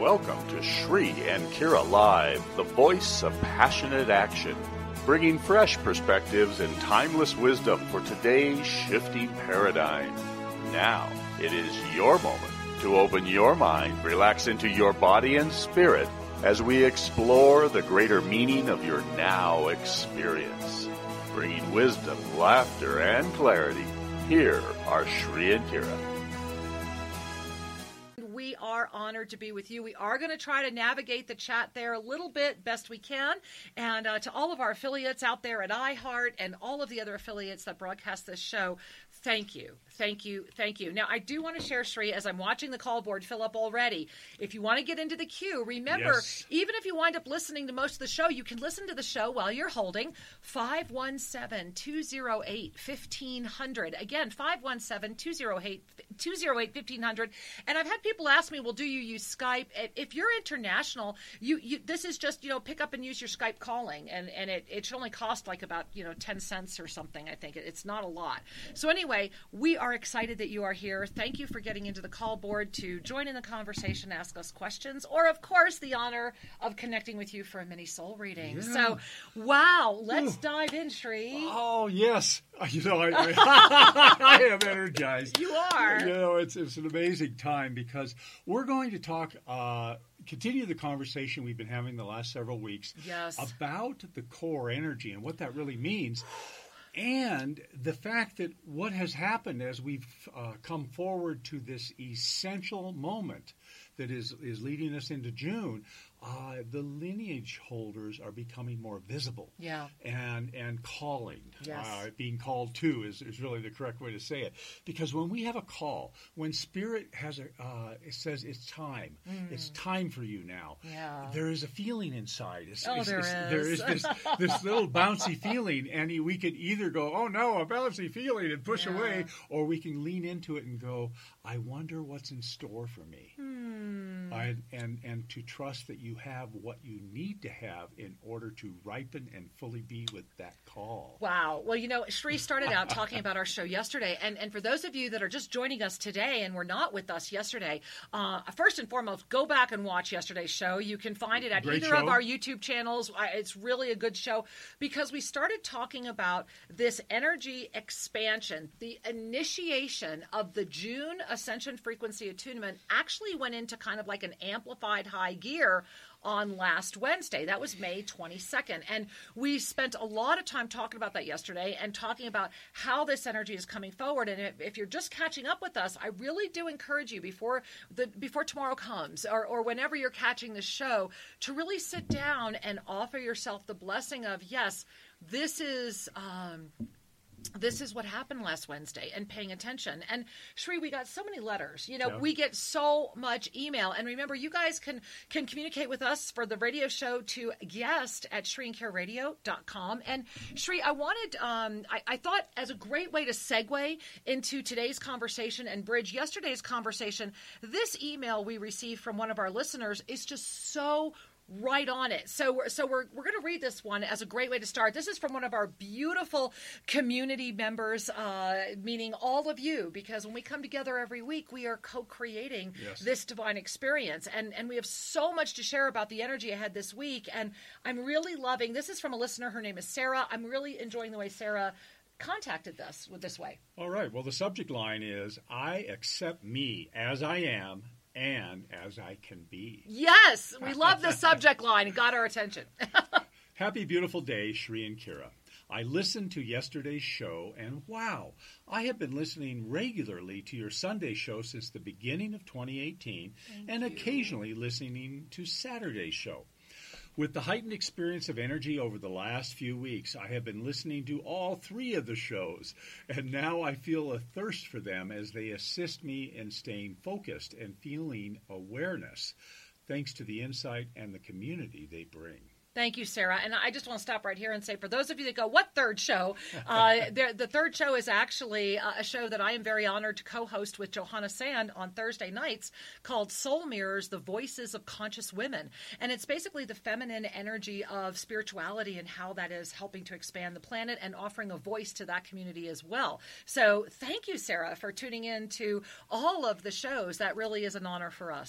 Welcome to Shri and Kira Live, the voice of passionate action, bringing fresh perspectives and timeless wisdom for today's shifting paradigm. Now, it is your moment to open your mind, relax into your body and spirit as we explore the greater meaning of your now experience. Bringing wisdom, laughter, and clarity, here are Shri and Kira. We are honored to be with you. We are going to try to navigate the chat there a little bit best we can. And to all of our affiliates out there at iHeart and all of the other affiliates that broadcast this show, thank you. Thank you. Thank you. Now, I do want to share, Shri, as I'm watching the call board fill up already, if you want to get into the queue, remember, even if you wind up listening to most of the show, you can listen to the show while you're holding 517-208-1500. Again, 517-208-1500. And I've had people ask me, well, do you use Skype? If you're international, this is just, pick up and use your Skype calling. And it should only cost like about, 10 cents or something, I think. It's not a lot. So anyway, we are excited that you are here. Thank you for getting into the call board to join in the conversation, ask us questions, or, of course, the honor of connecting with you for a mini soul reading. Yeah. So, wow, let's dive in, Shri. Oh, yes. I am energized. You are. It's an amazing time because we're going to talk, continue the conversation we've been having the last several weeks about the core energy and what that really means. And the fact that what has happened as we've come forward to this essential moment that is leading us into June, the lineage holders are becoming more visible. Yeah. And calling. Yes. Being called to is really the correct way to say it. Because when we have a call, when Spirit has it says it's time for you now. Yeah. There is a feeling inside. There is this little bouncy feeling, and we could either go, oh no, a bouncy feeling, and push away, or we can lean into it and go, I wonder what's in store for me. And to trust that you have what you need to have in order to ripen and fully be with that call. Wow. Well, Shri started out talking about our show yesterday. And for those of you that are just joining us today and were not with us yesterday, first and foremost, go back and watch yesterday's show. You can find it at either of our YouTube channels. It's really a good show because we started talking about this energy expansion. The initiation of the June Ascension Frequency Attunement actually went into kind of like an amplified high gear on last Wednesday. That was May 22nd. And we spent a lot of time talking about that yesterday and talking about how this energy is coming forward. And if you're just catching up with us, I really do encourage you before tomorrow comes or whenever you're catching the show to really sit down and offer yourself the blessing of, yes, this is what happened last Wednesday, and paying attention. And Shri, we got so many letters. We get so much email. And remember, you guys can communicate with us for the radio show to guest at ShriandKiraRadio.com. And Shri, I wanted, I thought as a great way to segue into today's conversation and bridge yesterday's conversation, this email we received from one of our listeners is just so right on it. So we're going to read this one as a great way to start. This is from one of our beautiful community members, meaning all of you, because when we come together every week, we are co-creating this divine experience. And we have so much to share about the energy ahead this week. And I'm really loving, this is from a listener. Her name is Sarah. I'm really enjoying the way Sarah contacted us with this way. All right. Well, the subject line is, I accept me as I am and as I can be. Yes, we love the subject line. It got our attention. Happy beautiful day, Shri and Kira. I listened to yesterday's show, and wow, I have been listening regularly to your Sunday show since the beginning of 2018, and occasionally listening to Saturday's show. With the heightened experience of energy over the last few weeks, I have been listening to all three of the shows, and now I feel a thirst for them as they assist me in staying focused and feeling awareness, thanks to the insight and the community they bring. Thank you, Sarah. And I just want to stop right here and say, for those of you that go, what third show? The third show is actually a show that I am very honored to co-host with Johanna Sand on Thursday nights called Soul Mirrors, The Voices of Conscious Women. And it's basically the feminine energy of spirituality and how that is helping to expand the planet and offering a voice to that community as well. So thank you, Sarah, for tuning in to all of the shows. That really is an honor for us.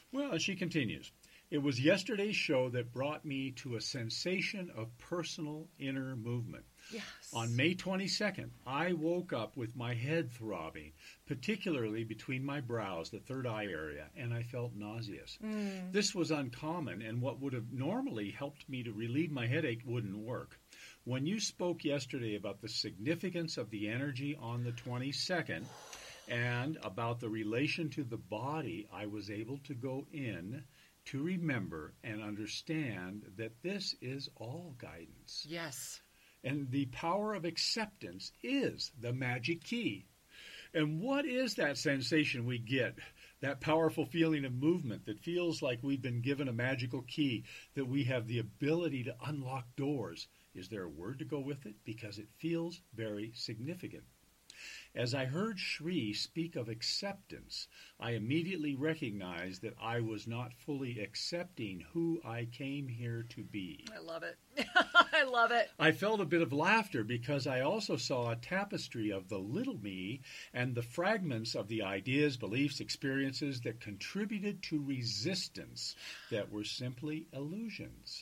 Well, she continues. It was yesterday's show that brought me to a sensation of personal inner movement. Yes. On May 22nd, I woke up with my head throbbing, particularly between my brows, the third eye area, and I felt nauseous. This was uncommon, and what would have normally helped me to relieve my headache wouldn't work. When you spoke yesterday about the significance of the energy on the 22nd and about the relation to the body, I was able to go in to remember and understand that this is all guidance. Yes. And the power of acceptance is the magic key. And what is that sensation we get, that powerful feeling of movement that feels like we've been given a magical key, that we have the ability to unlock doors? Is there a word to go with it? Because it feels very significant. As I heard Shri speak of acceptance, I immediately recognized that I was not fully accepting who I came here to be. I love it. I love it. I felt a bit of laughter because I also saw a tapestry of the little me and the fragments of the ideas, beliefs, experiences that contributed to resistance that were simply illusions.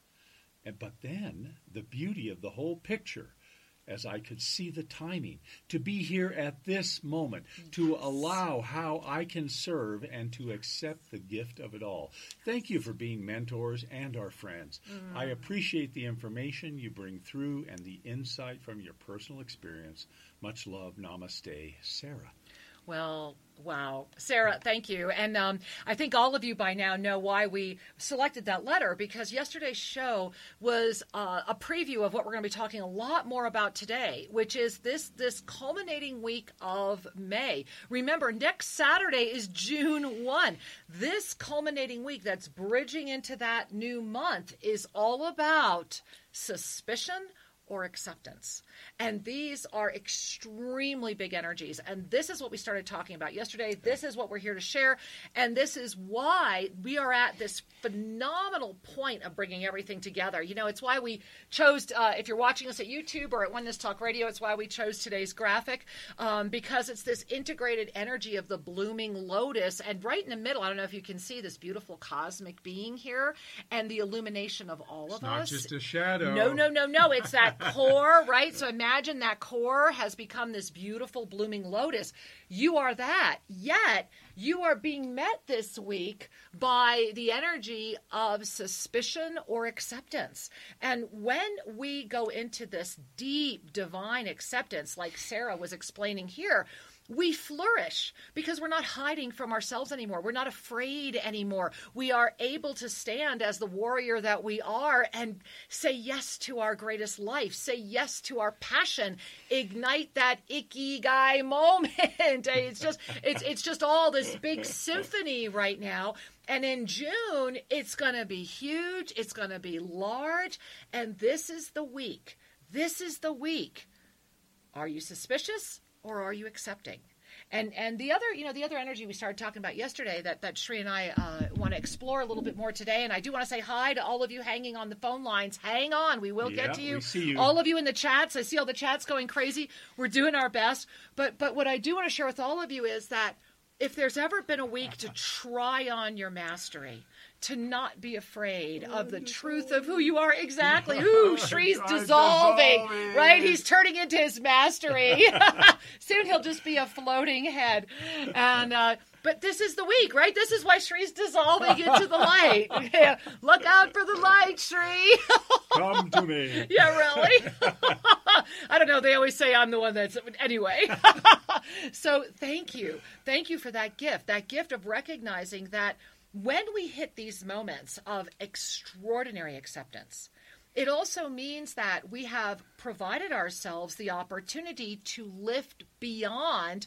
But then the beauty of the whole picture, as I could see the timing, to be here at this moment, to allow how I can serve and to accept the gift of it all. Thank you for being mentors and our friends. I appreciate the information you bring through and the insight from your personal experience. Much love. Namaste, Sarah. Well, wow. Sarah, thank you. And I think all of you by now know why we selected that letter, because yesterday's show was a preview of what we're going to be talking a lot more about today, which is this culminating week of May. Remember, next Saturday is June 1. This culminating week that's bridging into that new month is all about suspicion or acceptance. And these are extremely big energies. And this is what we started talking about yesterday. This is what we're here to share. And this is why we are at this phenomenal point of bringing everything together. You know, it's why we chose, if you're watching us at YouTube or at One This Talk Radio, it's why we chose today's graphic, because it's this integrated energy of the blooming lotus. And right in the middle, I don't know if you can see this beautiful cosmic being here and the illumination of all of us. It's not just a shadow. No. It's that core, right? So imagine that core has become this beautiful blooming lotus. You are that. Yet you are being met this week by the energy of suspicion or acceptance. And when we go into this deep divine acceptance, like Sarah was explaining here, we flourish because we're not hiding from ourselves anymore. We're not afraid anymore. We are able to stand as the warrior that we are and say yes to our greatest life, say yes to our passion, ignite that ikigai moment. It's just all this big symphony right now. And in June, it's going to be huge. It's going to be large. And this is the week. This is the week. Are you suspicious? Or are you accepting? And the other energy we started talking about yesterday that Shri and I want to explore a little bit more today. And I do want to say hi to all of you hanging on the phone lines. Hang on. We will get to you. We see you. All of you in the chats. I see all the chats going crazy. We're doing our best. But what I do want to share with all of you is that if there's ever been a week to try on your mastery, to not be afraid of the truth of who you are. Exactly. Ooh, Shri's dissolving, right? He's turning into his mastery. Soon he'll just be a floating head. And but this is the week, right? This is why Shri's dissolving into the light. Yeah. Look out for the light, Shri. Come to me. Yeah, really? I don't know. They always say I'm the one that's... Anyway. So thank you. Thank you for that gift of recognizing that when we hit these moments of extraordinary acceptance, it also means that we have provided ourselves the opportunity to lift beyond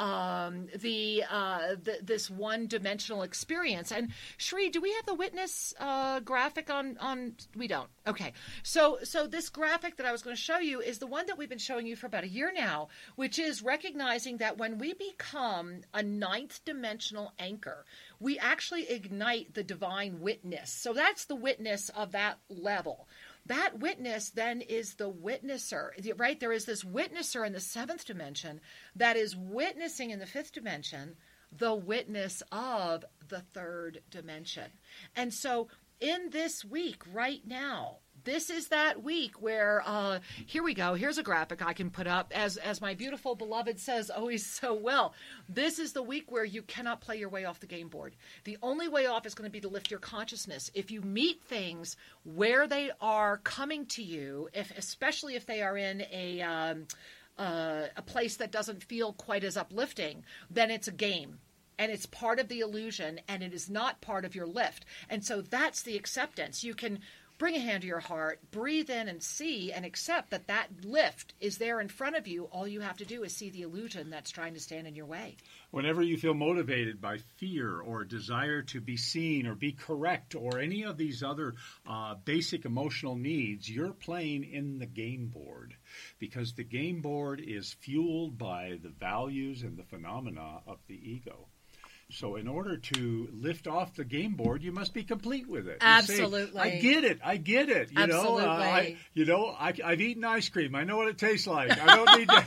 this one-dimensional experience. And Shri, do we have the witness graphic on? We don't. Okay. So this graphic that I was going to show you is the one that we've been showing you for about a year now, which is recognizing that when we become a ninth-dimensional anchor, we actually ignite the divine witness. So that's the witness of that level. That witness then is the witnesser, right? There is this witnesser in the seventh dimension that is witnessing in the fifth dimension the witness of the third dimension. And so in this week right now, this is that week where, here we go. Here's a graphic I can put up. As my beautiful beloved says always so well, this is the week where you cannot play your way off the game board. The only way off is going to be to lift your consciousness. If you meet things where they are coming to you, especially if they are in a place that doesn't feel quite as uplifting, then it's a game. And it's part of the illusion, and it is not part of your lift. And so that's the acceptance. You can bring a hand to your heart, breathe in and see and accept that that lift is there in front of you. All you have to do is see the illusion that's trying to stand in your way. Whenever you feel motivated by fear or desire to be seen or be correct or any of these other basic emotional needs, you're playing in the game board, because the game board is fueled by the values and the phenomena of the ego. So in order to lift off the game board, you must be complete with it. Absolutely. Say, I get it. You Absolutely. know, I've eaten ice cream. I know what it tastes like. I don't need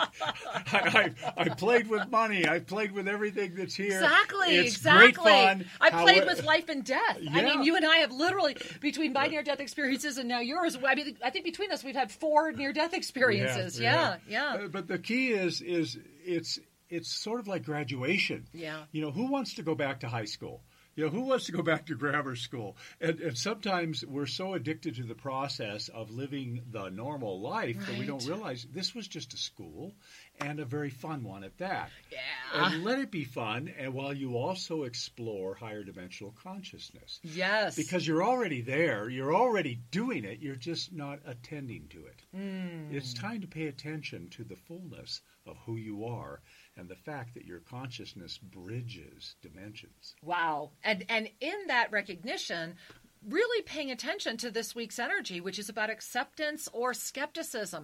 to. I played with money. I've played with everything that's here. Exactly. Great fun. I played with life and death. Yeah. I mean, you and I have literally, between my near-death experiences and now yours, I mean, I think between us we've had 4 near-death experiences. Yeah. But the key is it's sort of like graduation. Yeah. You know, who wants to go back to high school? You know, who wants to go back to grammar school? And sometimes we're so addicted to the process of living the normal life that we don't realize this was just a school, and a very fun one at that. Yeah. And let it be fun, and while you also explore higher dimensional consciousness. Yes. Because you're already there. You're already doing it. You're just not attending to it. It's time to pay attention to the fullness of who you are and the fact that your consciousness bridges dimensions. Wow. And in that recognition, really paying attention to this week's energy, which is about acceptance or skepticism.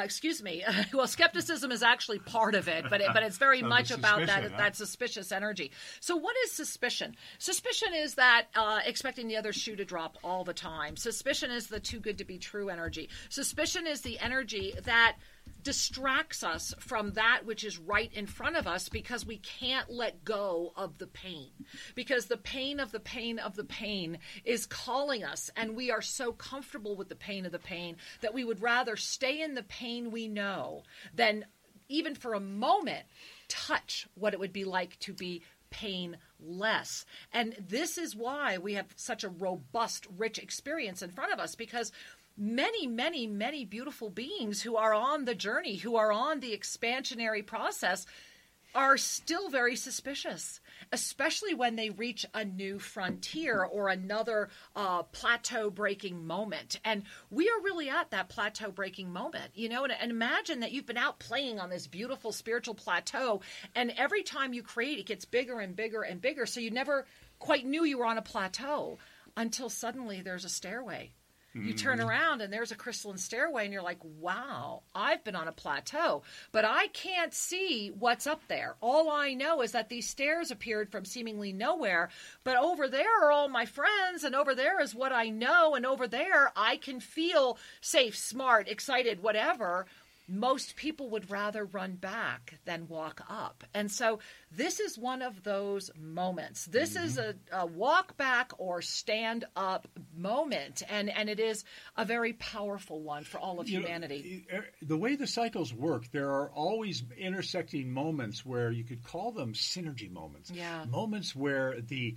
Well, skepticism is actually part of it, but it's very much about that suspicious energy. So what is suspicion? Suspicion is that expecting the other shoe to drop all the time. Suspicion is the too good to be true energy. Suspicion is the energy that distracts us from that which is right in front of us because we can't let go of the pain. Because the pain of the pain of the pain is calling us, and we are so comfortable with the pain of the pain that we would rather stay in the pain we know than even for a moment touch what it would be like to be painless. And this is why we have such a robust, rich experience in front of us, because many, many, many beautiful beings who are on the journey, who are on the expansionary process, are still very suspicious, especially when they reach a new frontier or another plateau-breaking moment. And we are really at that plateau-breaking moment, you know, and imagine that you've been out playing on this beautiful spiritual plateau, and every time you create, it gets bigger and bigger and bigger, so you never quite knew you were on a plateau until suddenly there's a stairway. You turn around and there's a crystalline stairway and you're like, wow, I've been on a plateau, but I can't see what's up there. All I know is that these stairs appeared from seemingly nowhere, but over there are all my friends, and over there is what I know, and over there I can feel safe, smart, excited, whatever. Most people would rather run back than walk up. And so this is one of those moments. This is a walk back or stand up moment. And it is a very powerful one for all of humanity. The way the cycles work, there are always intersecting moments where you could call them synergy moments. Yeah. Moments where the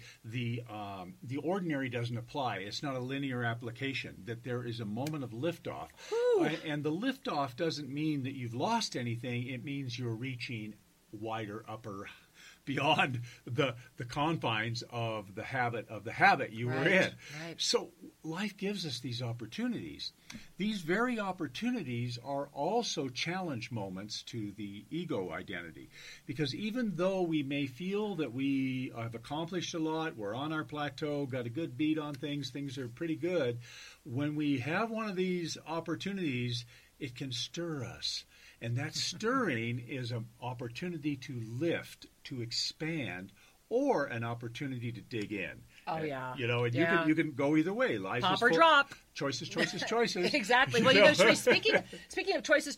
ordinary doesn't apply. It's not a linear application, that there is a moment of liftoff. And the liftoff doesn't mean that you've lost anything. It means you're reaching wider, upper, beyond the confines of the habit you were in. Right. So life gives us these opportunities. These very opportunities are also challenge moments to the ego identity, because even though we may feel that we have accomplished a lot, we're on our plateau, got a good beat on things are pretty good, when we have one of these opportunities, it can stir us. And that stirring is an opportunity to lift, to expand, or an opportunity to dig in. Oh, yeah. You know, and you can go either way. Life Pop is or drop. Choices, choices, choices. Exactly. Well, you know, speaking of choices,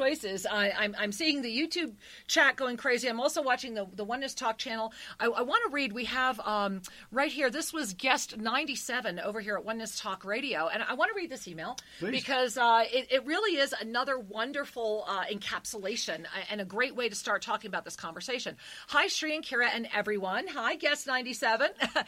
I'm seeing the YouTube chat going crazy. I'm also watching the Oneness Talk channel. I want to read. We have right here. This was guest 97 over here at Oneness Talk Radio, and I want to read this email. Please. Because it really is another wonderful encapsulation and a great way to start talking about this conversation. Hi, Sri and Kira and everyone. Hi, guest 97.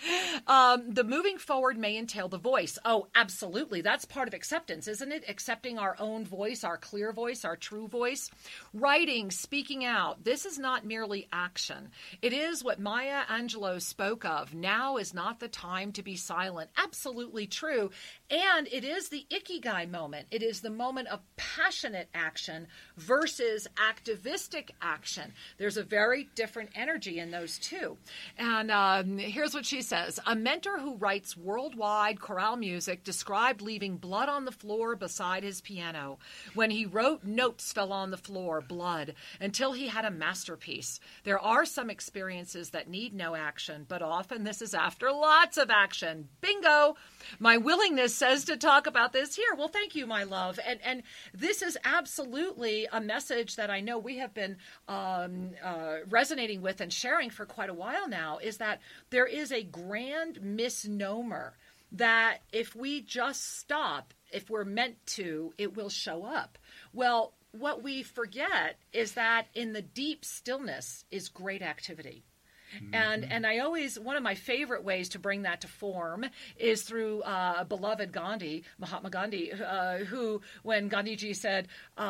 The moving forward may entail the voice. Oh, absolutely. That's part of acceptance, isn't it? Accepting our own voice, our clear voice, our true voice. Writing, speaking out. This is not merely action. It is what Maya Angelou spoke of. Now is not the time to be silent. Absolutely true. And it is the ikigai moment. It is the moment of passionate action versus activistic action. There's a very different energy in those two. And here's what she says. A mentor who writes worldwide chorale music described leaving blood on the floor beside his piano. When he wrote, notes fell on the floor, blood, until he had a masterpiece. There are some experiences that need no action, but often this is after lots of action. Bingo! My willingness says to talk about this here. Well, thank you, my love. And this is absolutely a message that I know we have been resonating with and sharing for quite a while now, is that there is a grand misnomer that if we just stop, if we're meant to, it will show up. Well, what we forget is that in the deep stillness is great activity. Mm-hmm. And I always, one of my favorite ways to bring that to form is through beloved Gandhi, Mahatma Gandhi, who, when Gandhiji said,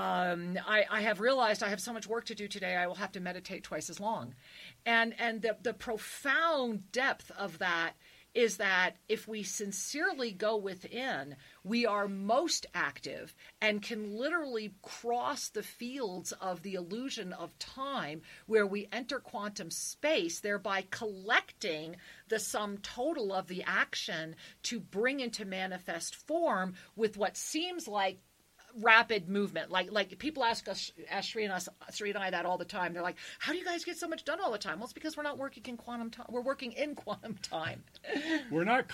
I have realized I have so much work to do today, I will have to meditate twice as long. And the profound depth of that is that if we sincerely go within, we are most active and can literally cross the fields of the illusion of time where we enter quantum space, thereby collecting the sum total of the action to bring into manifest form with what seems like rapid movement. Like people ask Sri and I that all the time. They're like, how do you guys get so much done all the time? Well, it's because we're not working in quantum time. We're working in quantum time. We're not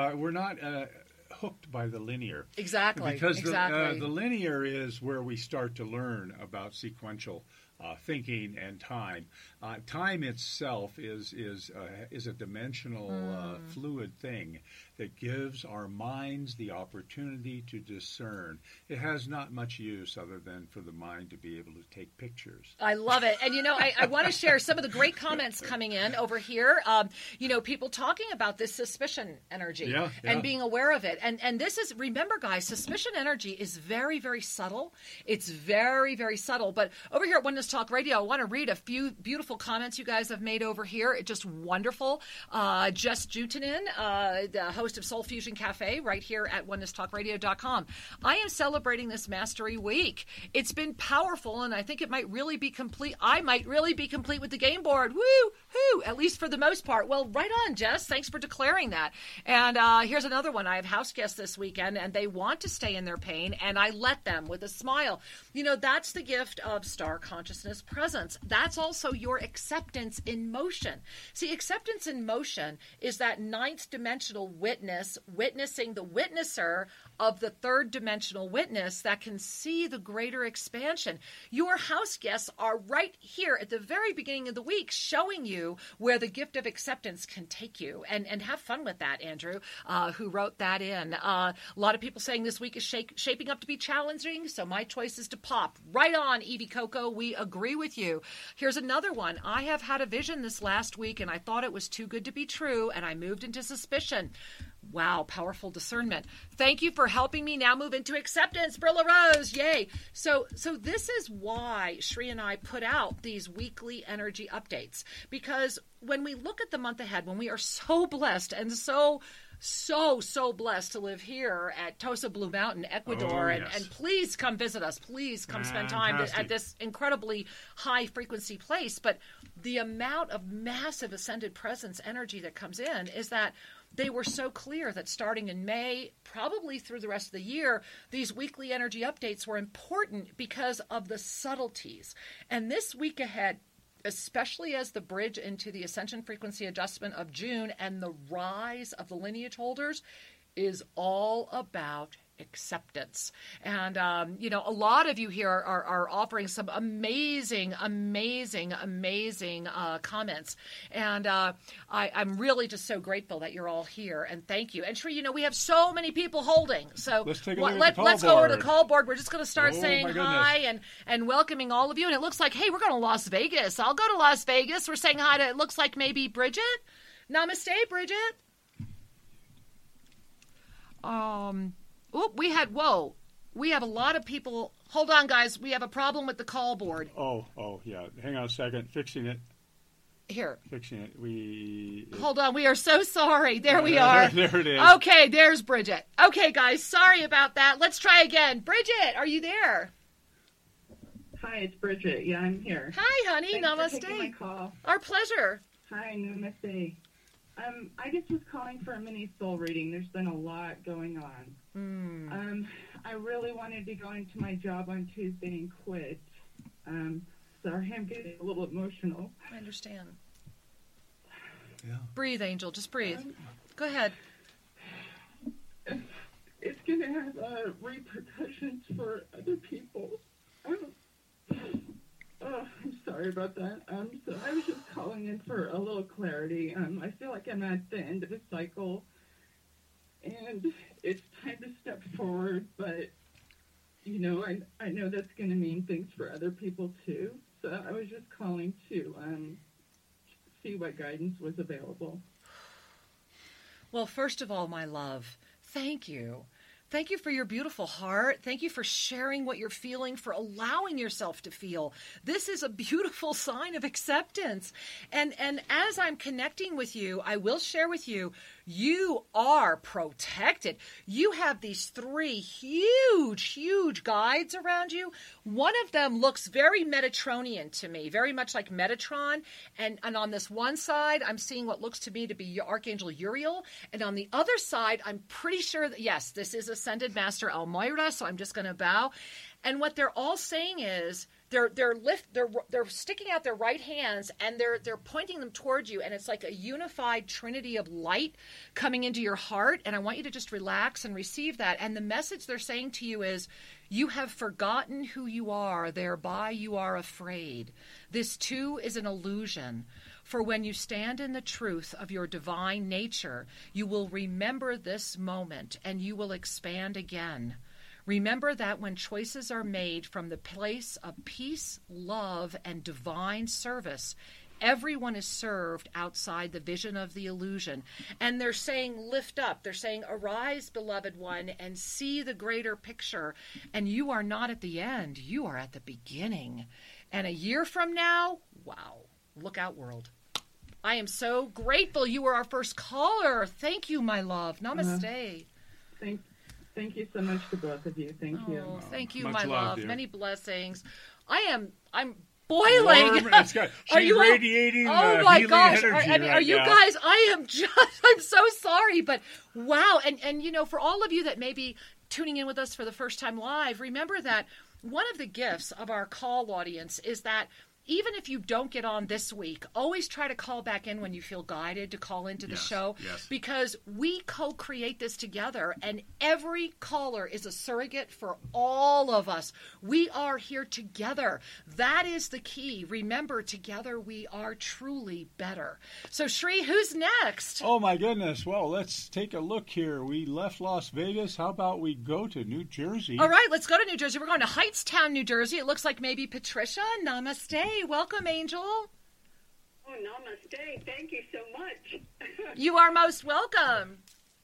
hooked by the linear. Exactly. Because the linear is where we start to learn about sequential thinking and time. Time itself is a dimensional fluid thing that gives our minds the opportunity to discern. It has not much use other than for the mind to be able to take pictures. I love it. And, I want to share some of the great comments coming in over here. People talking about this suspicion energy and being aware of it. And this is, remember, guys, suspicion energy is very, very subtle. It's very, very subtle. But over here at Oneness Talk Radio, I want to read a few beautiful comments you guys have made over here. It's just wonderful. Jess Jutinen, the host of Soul Fusion Cafe, right here at OnenessTalkRadio.com. I am celebrating this Mastery Week. It's been powerful, and I think it might really be complete. I might really be complete with the game board. Woo-hoo! At least for the most part. Well, right on, Jess. Thanks for declaring that. And here's another one. I have house guests this weekend, and they want to stay in their pain, and I let them with a smile. That's the gift of star consciousness presence. That's also your acceptance in motion. See, acceptance in motion is that ninth dimensional witnessing the witnesser of the third dimensional witness that can see the greater expansion. Your house guests are right here at the very beginning of the week showing you where the gift of acceptance can take you. And have fun with that, Andrew, who wrote that in. A lot of people saying this week is shaping up to be challenging, so my choice is to pop. Right on, Evie Coco. We agree with you. Here's another one. I have had a vision this last week, and I thought it was too good to be true, and I moved into suspicion. Wow, powerful discernment. Thank you for helping me now move into acceptance, Brilla Rose. Yay. So this is why Sri and I put out these weekly energy updates, because when we look at the month ahead, when we are so blessed and so blessed to live here at Tosa Blue Mountain, Ecuador, and please come visit us. Please come spend time at this incredibly high frequency place. But the amount of massive ascended presence energy that comes in is that they were so clear that starting in May, probably through the rest of the year, these weekly energy updates were important because of the subtleties. And this week ahead especially as the bridge into the ascension frequency adjustment of June and the rise of the lineage holders is all about acceptance. And, a lot of you here are offering some amazing comments. And I'm really just so grateful that you're all here. And thank you. And Sri, we have so many people holding. So let's take a look at the call board. Let's go over to the call board. We're just going to start saying hi and welcoming all of you. And it looks like, hey, we're going to Las Vegas. I'll go to Las Vegas. We're saying hi to, it looks like maybe Bridget. Namaste, Bridget. We have a lot of people. Hold on, guys. We have a problem with the call board. Oh, yeah. Hang on a second. Fixing it. Here. Fixing it. Hold on. We are so sorry. There we are. There it is. Okay, there's Bridget. Okay, guys. Sorry about that. Let's try again. Bridget, are you there? Hi, it's Bridget. Yeah, I'm here. Hi, honey. Thanks Namaste. for taking my call. Our pleasure. Hi, namaste. I just was calling for a mini soul reading. There's been a lot going on. I really wanted to go into my job on Tuesday and quit. Sorry, I'm getting a little emotional. I understand. Yeah. Breathe, Angel. Just breathe. Go ahead. It's going to have repercussions for other people. I'm sorry about that. So I was just calling in for a little clarity. I feel like I'm at the end of a cycle, and it's time to step forward, but, I know that's going to mean things for other people, too. So I was just calling to see what guidance was available. Well, first of all, my love, thank you. Thank you for your beautiful heart. Thank you for sharing what you're feeling, for allowing yourself to feel. This is a beautiful sign of acceptance. And as I'm connecting with you, I will share with you, you are protected. You have these 3 huge guides around you. One of them looks very Metatronian to me, very much like Metatron. And on this one side, I'm seeing what looks to me to be Archangel Uriel. And on the other side, I'm pretty sure that, yes, this is Ascended Master Elmoira, so I'm just going to bow. And what they're all saying is they're sticking out their right hands and they're pointing them towards you, and it's like a unified trinity of light coming into your heart. And I want you to just relax and receive that. And the message they're saying to you is, you have forgotten who you are, thereby you are afraid. This too is an illusion. For when you stand in the truth of your divine nature, you will remember this moment and you will expand again. Remember that when choices are made from the place of peace, love, and divine service, everyone is served outside the vision of the illusion. And they're saying, lift up. They're saying, arise, beloved one, and see the greater picture. And you are not at the end. You are at the beginning. And a year from now, wow, look out, world. I am so grateful you were our first caller. Thank you, my love. Namaste. Thank you so much to both of you. Thank you. Thank you, Much my love. dear. Many blessings. I'm boiling. Warm. She's radiating oh my gosh. energy are you now. guys, I'm so sorry, but wow. And for all of you that may be tuning in with us for the first time live, remember that one of the gifts of our call audience is that even if you don't get on this week, always try to call back in when you feel guided to call into the show. Yes. Because we co-create this together, and every caller is a surrogate for all of us. We are here together. That is the key. Remember, together we are truly better. So, Sri, who's next? Oh, my goodness. Well, let's take a look here. We left Las Vegas. How about we go to New Jersey? All right, let's go to New Jersey. We're going to Hightstown, New Jersey. It looks like maybe Patricia. Namaste. Welcome, Angel. Oh, namaste. Thank you so much. You are most welcome.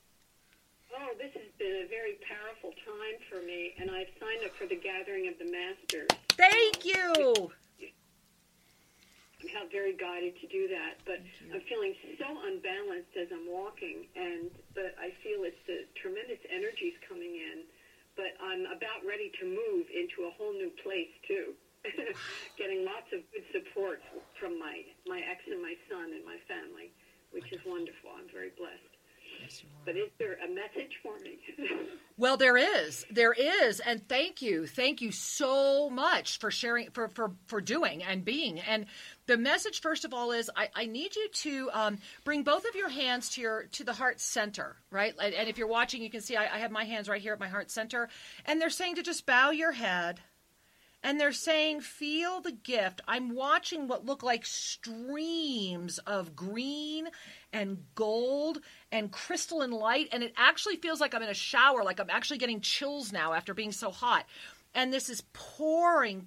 Oh, this has been a very powerful time for me, and I've signed up for the Gathering of the Masters. Thank you. I'm very guided to do that, but I'm feeling so unbalanced as I'm walking, but I feel it's the tremendous energies coming in, but I'm about ready to move into a whole new place, too. Getting lots of good support from my ex and my son and my family, which is wonderful. I'm very blessed. But is there a message for me? Well, there is, and thank you so much for sharing, for doing and being. And the message, first of all, is I need you to bring both of your hands to the heart center, right? And if you're watching, you can see I have my hands right here at my heart center, and they're saying to just bow your head. And they're saying, feel the gift. I'm watching what look like streams of green and gold and crystalline light. And it actually feels like I'm in a shower, like I'm actually getting chills now after being so hot. And this is pouring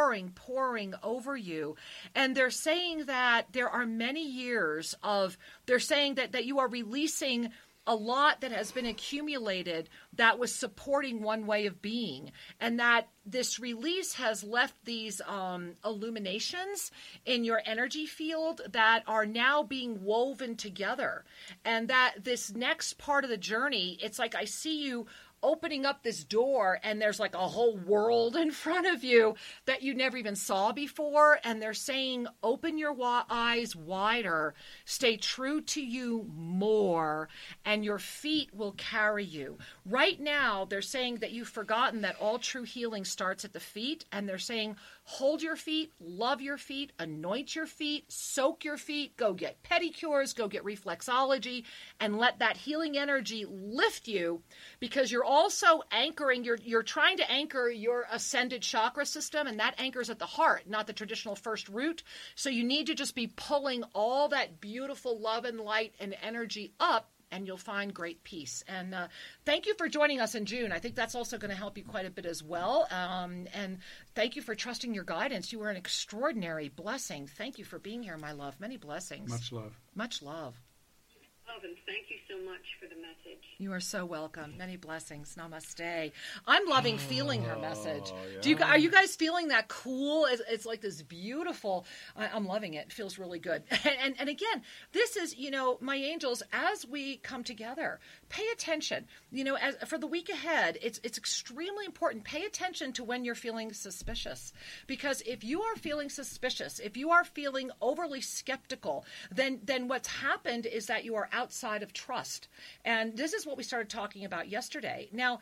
over you. And they're saying that there are many years they're saying that you are releasing a lot that has been accumulated that was supporting one way of being, and that this release has left these illuminations in your energy field that are now being woven together, and that this next part of the journey, it's like I see you opening up this door and there's like a whole world in front of you that you never even saw before. And they're saying, open your eyes wider, stay true to you more, and your feet will carry you. Right now, they're saying that you've forgotten that all true healing starts at the feet. And they're saying, hold your feet, love your feet, anoint your feet, soak your feet, go get pedicures, go get reflexology, and let that healing energy lift you, because you're also anchoring, you're trying to anchor your ascended chakra system, and that anchors at the heart, not the traditional first root. So you need to just be pulling all that beautiful love and light and energy up, and you'll find great peace. And thank you for joining us in June. I think that's also going to help you quite a bit as well. And thank you for trusting your guidance. You were an extraordinary blessing. Thank you for being here, my love. Many blessings. Much love. Much love. And thank you so much for the message. You are so welcome. Many blessings. Namaste. I'm loving feeling her message. Yeah. Are you guys feeling that cool? It's like this beautiful. I'm loving it. It feels really good. And again, this is, my angels, as we come together, pay attention. For the week ahead, it's extremely important. Pay attention to when you're feeling suspicious, because if you are feeling suspicious, if you are feeling overly skeptical, then what's happened is that you are outside of trust. And this is what we started talking about yesterday. Now,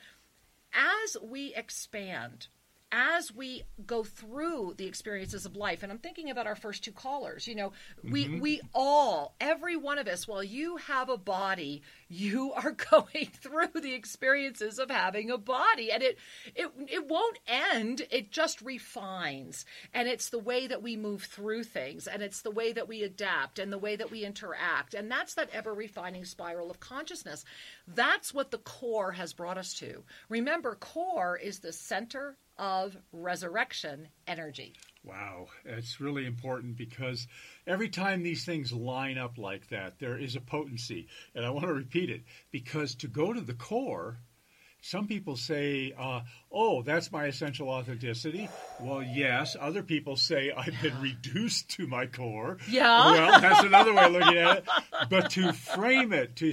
as we expand, as we go through the experiences of life, and I'm thinking about our first two callers, we all, every one of us, while you have a body, you are going through the experiences of having a body, and it won't end. It just refines, and it's the way that we move through things, and it's the way that we adapt, and the way that we interact, and that's that ever-refining spiral of consciousness. That's what the core has brought us to. Remember, core is the center of resurrection energy. Wow, it's really important, because every time these things line up like that, there is a potency. And I want to repeat it, because to go to the core, some people say, that's my essential authenticity. Well, yes. Other people say I've been reduced to my core. Yeah. Well, that's another way of looking at it. But to frame it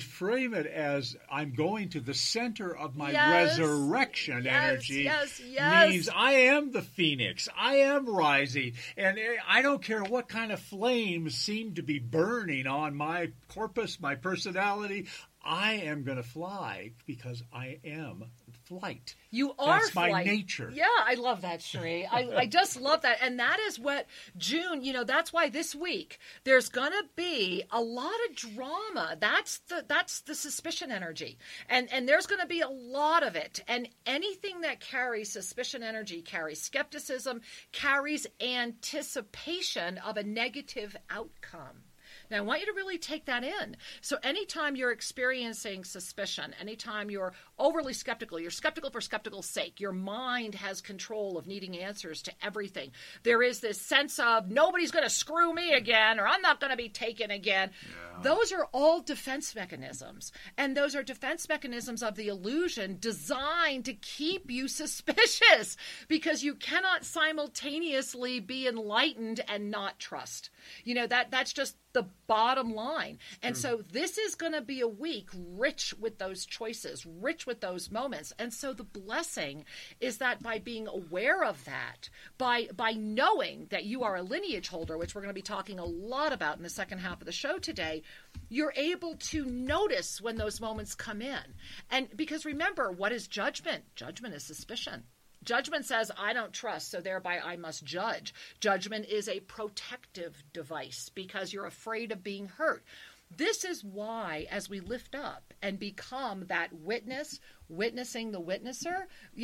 as I'm going to the center of my resurrection energy means I am the phoenix. I am rising. And I don't care what kind of flames seem to be burning on my corpus, my personality. I am going to fly, because I am flight. You are That's flight. My nature. Yeah, I love that, Sheree. I just love that. And that is what June, that's why this week there's going to be a lot of drama. That's the suspicion energy. And there's going to be a lot of it. And anything that carries suspicion energy carries skepticism, carries anticipation of a negative outcome. Now, I want you to really take that in. So anytime you're experiencing suspicion, anytime you're overly skeptical, you're skeptical for skeptical's sake, your mind has control of needing answers to everything. There is this sense of nobody's going to screw me again, or I'm not going to be taken again. Yeah. Those are all defense mechanisms. And those are defense mechanisms of the illusion designed to keep you suspicious, because you cannot simultaneously be enlightened and not trust. That's just the bottom line. And so this is going to be a week rich with those choices, rich with those moments. And so the blessing is that by being aware of that, by knowing that you are a lineage holder, which we're going to be talking a lot about in the second half of the show today, you're able to notice when those moments come in. And because remember, what is judgment? Judgment is suspicion. Judgment says, I don't trust, so thereby I must judge. Judgment is a protective device because you're afraid of being hurt. This is why, as we lift up and become that witness, witnessing the witnesser,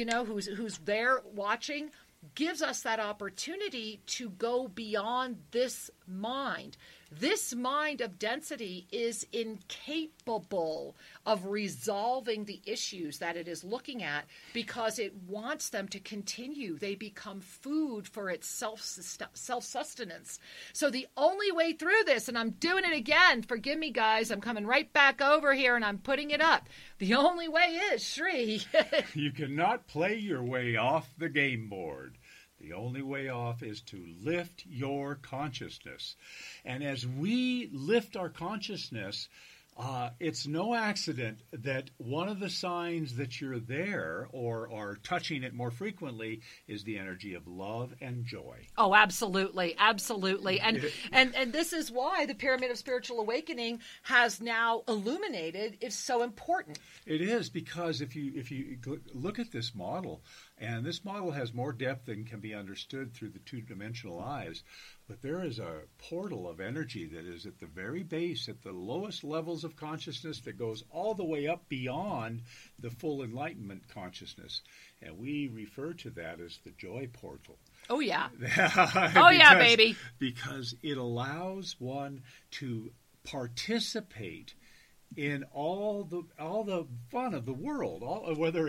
who's there watching, gives us that opportunity to go beyond this mind. This mind of density is incapable of resolving the issues that it is looking at because it wants them to continue. They become food for its self-sustenance. So the only way through this, and I'm doing it again, forgive me guys, I'm coming right back over here and I'm putting it up. The only way is, Sri. You cannot play your way off the game board. The only way off is to lift your consciousness. And as we lift our consciousness, it's no accident that one of the signs that you're there or are touching it more frequently is the energy of love and joy. Oh, absolutely. Absolutely. And this is why the Pyramid of Spiritual Awakening has now illuminated is so important. It is, because if you look at this model, and this model has more depth than can be understood through the two-dimensional eyes, but there is a portal of energy that is at the very base, at the lowest levels of consciousness, that goes all the way up beyond the full enlightenment consciousness. And we refer to that as the joy portal. Oh, yeah. Yeah, baby. Because it allows one to participate in all the fun of the world, whether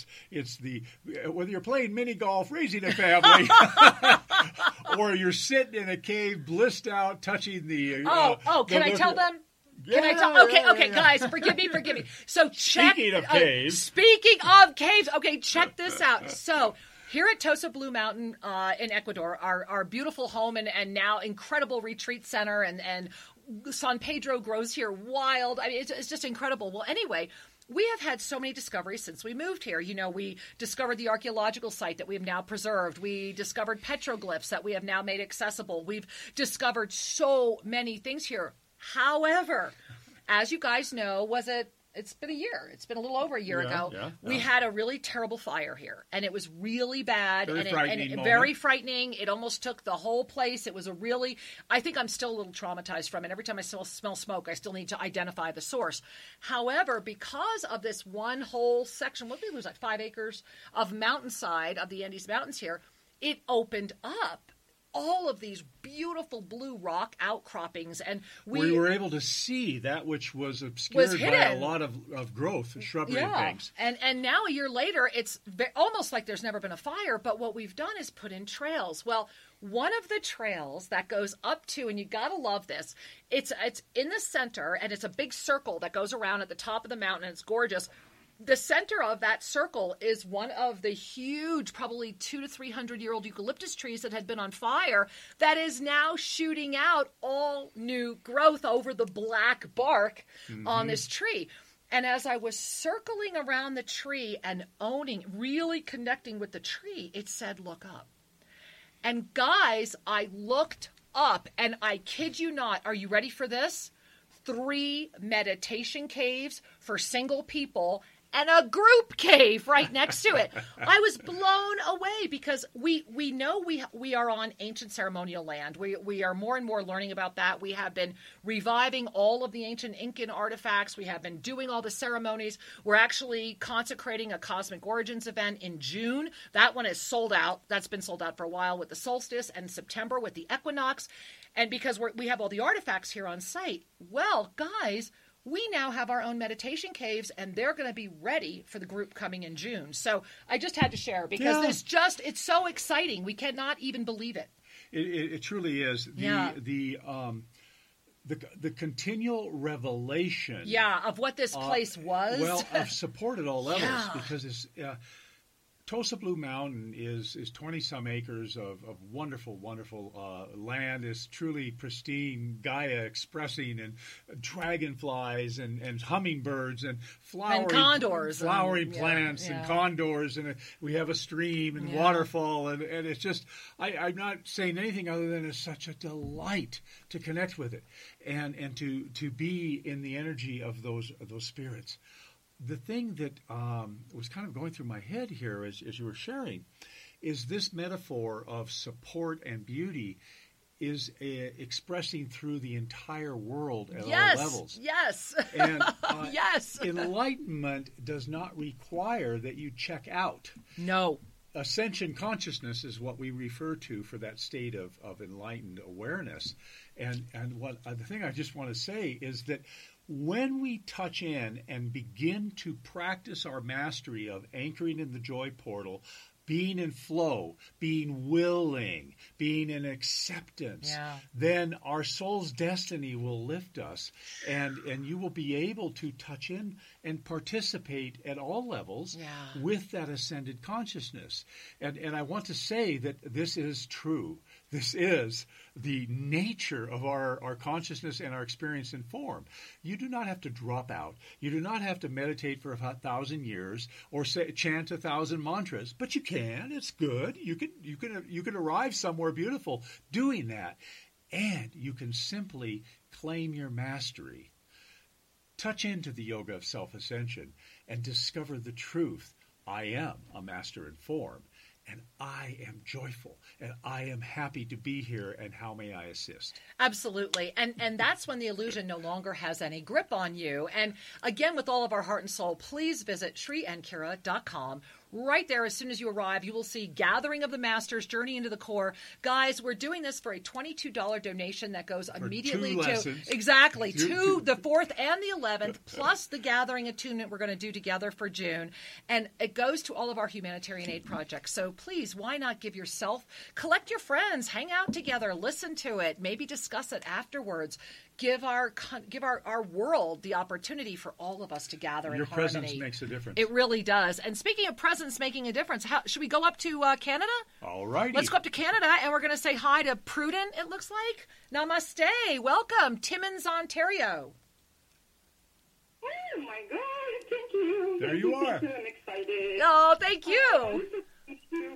whether you're playing mini golf, raising a family, or you're sitting in a cave, blissed out, touching the. Can I tell them? Yeah, can I tell? Okay, guys, forgive me. So speaking of caves, okay, check this out. So. Here at Tosa Blue Mountain in Ecuador, our beautiful home and now incredible retreat center, and San Pedro grows here wild. I mean, it's just incredible. Well, anyway, we have had so many discoveries since we moved here. We discovered the archaeological site that we have now preserved. We discovered petroglyphs that we have now made accessible. We've discovered so many things here. However, as you guys know, it's been a year. It's been a little over a year ago. We had a really terrible fire here, and it was really bad very frightening. It almost took the whole place. It was I think I'm still a little traumatized from it. Every time I smell smoke, I still need to identify the source. However, because of this one whole section, what did we lose, like 5 acres of mountainside of the Andes Mountains here, it opened up all of these beautiful blue rock outcroppings, and we were able to see that which was obscured by a lot of growth, shrubbery and things. And now a year later, it's almost like there's never been a fire, but what we've done is put in trails. Well, one of the trails that goes up to, and you gotta love this, it's in the center, and it's a big circle that goes around at the top of the mountain, and it's gorgeous. The center of that circle is one of the huge, probably 200 to 300-year-old eucalyptus trees that had been on fire that is now shooting out all new growth over the black bark on this tree. And as I was circling around the tree and really connecting with the tree, it said, look up. And guys, I looked up, and I kid you not, are you ready for this? 3 meditation caves for single people and a group cave right next to it. I was blown away because we know we are on ancient ceremonial land. We are more and more learning about that. We have been reviving all of the ancient Incan artifacts. We have been doing all the ceremonies. We're actually consecrating a Cosmic Origins event in June. That one is sold out. That's been sold out for a while with the solstice, and September with the equinox. And because we have all the artifacts here on site, well, guys, we now have our own meditation caves, and they're going to be ready for the group coming in June. So I just had to share because it's so exciting. We cannot even believe it. It truly is. The continual revelation. Of what this place was. Well, of support at all levels because it's. Tosa Blue Mountain is 20-some acres of wonderful, wonderful land. It's truly pristine, Gaia expressing, and dragonflies and hummingbirds and flowering plants and condors. And we have a stream and waterfall. And it's just, I'm not saying anything other than it's such a delight to connect with it and to be in the energy of those spirits. The thing that was kind of going through my head here as you were sharing is this metaphor of support and beauty is expressing through the entire world at all levels. Yes. And yes. Enlightenment does not require that you check out. No. Ascension consciousness is what we refer to for that state of enlightened awareness. And what the thing I just want to say is that when we touch in and begin to practice our mastery of anchoring in the joy portal, being in flow, being willing, being in acceptance, then our soul's destiny will lift us, and you will be able to touch in and participate at all levels with that ascended consciousness. And I want to say that this is true. This is the nature of our consciousness and our experience in form. You do not have to drop out. You do not have to meditate for 1,000 years or chant 1,000 mantras, but you can. It's good. You can arrive somewhere beautiful doing that, and you can simply claim your mastery. Touch into the yoga of self-ascension and discover the truth. I am a master in form. And I am joyful, and I am happy to be here, and how may I assist? Absolutely. And that's when the illusion no longer has any grip on you. And again, with all of our heart and soul, please visit SriAndKira.com. Right there, as soon as you arrive, you will see Gathering of the Masters, Journey into the Core. Guys, we're doing this for a $22 donation that goes immediately to the 4th and the 11th, plus the Gathering attunement we're going to do together for June. And it goes to all of our humanitarian aid projects. So please, why not give yourself, collect your friends, hang out together, listen to it, maybe discuss it afterwards. Give our world the opportunity for all of us to gather in harmony. Your presence makes a difference. It really does. And speaking of presence making a difference, should we go up to Canada? All righty. Let's go up to Canada, and we're going to say hi to Pruden, it looks like. Namaste. Welcome. Timmins, Ontario. Oh, my God. Thank you. There you are. I'm excited. Oh, thank you. Thank you.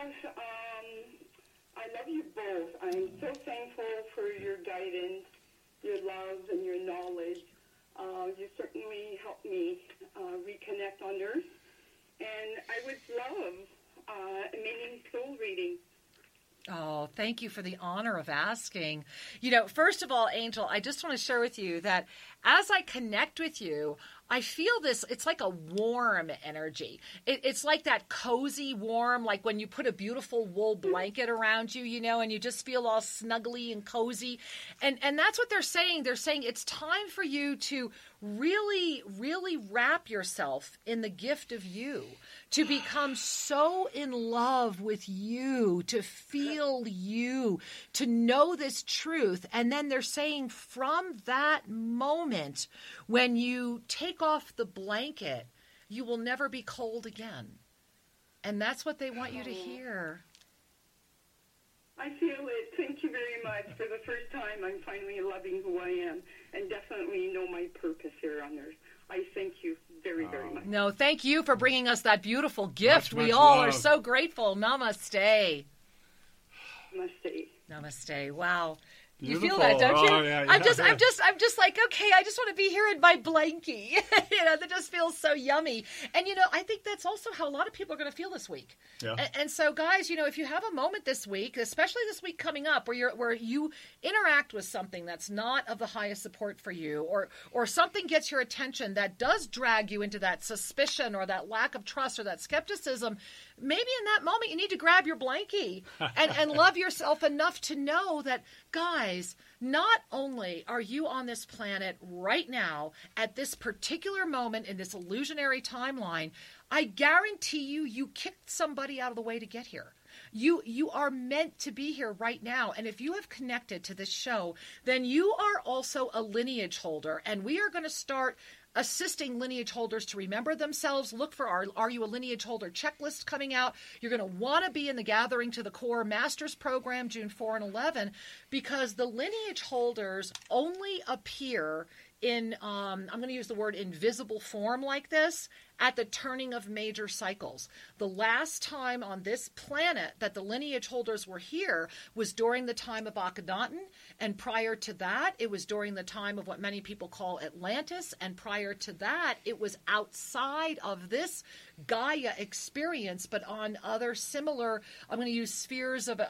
I love you both. I'm so thankful for your guidance, your love, and your knowledge. You certainly helped me reconnect on Earth. And I would love a meaning soul reading. Oh, thank you for the honor of asking. First of all, Angel, I just want to share with you that as I connect with you, I feel this, it's like a warm energy. It's like that cozy warm, like when you put a beautiful wool blanket around you, and you just feel all snuggly and cozy. And that's what they're saying. They're saying it's time for you to really, really wrap yourself in the gift of you, to become so in love with you, to feel you, to know this truth. And then they're saying from that moment, when you take off the blanket, you will never be cold again. And that's what they want you to hear. I feel it. Thank you very much. For the first time, I'm finally loving who I am and definitely know my purpose here on Earth. I thank you very, very much. No, thank you for bringing us that beautiful gift. Much we all love. are so grateful. Namaste. Namaste. Namaste. Wow. Beautiful. You feel that, don't you? Oh, yeah, I'm just like, okay, I just want to be here in my blankie. That just feels so yummy. And, I think that's also how a lot of people are going to feel this week. Yeah. And so, guys, if you have a moment this week, especially this week coming up, where you interact with something that's not of the highest support for you, or something gets your attention that does drag you into that suspicion or that lack of trust or that skepticism, maybe in that moment you need to grab your blankie and love yourself enough to know that, guys, not only are you on this planet right now at this particular moment in this illusionary timeline, I guarantee you kicked somebody out of the way to get here. You are meant to be here right now. And if you have connected to this show, then you are also a lineage holder. And we are going to start assisting lineage holders to remember themselves. Look for our Are You a Lineage Holder checklist coming out. You're going to want to be in the Gathering to the Core Masters program June 4 and 11, because the lineage holders only appear in, I'm going to use the word invisible form like this, at the turning of major cycles. The last time on this planet that the lineage holders were here was during the time of Akhenaten, and prior to that, it was during the time of what many people call Atlantis, and prior to that, it was outside of this Gaia experience, but on other similar, I'm going to use spheres of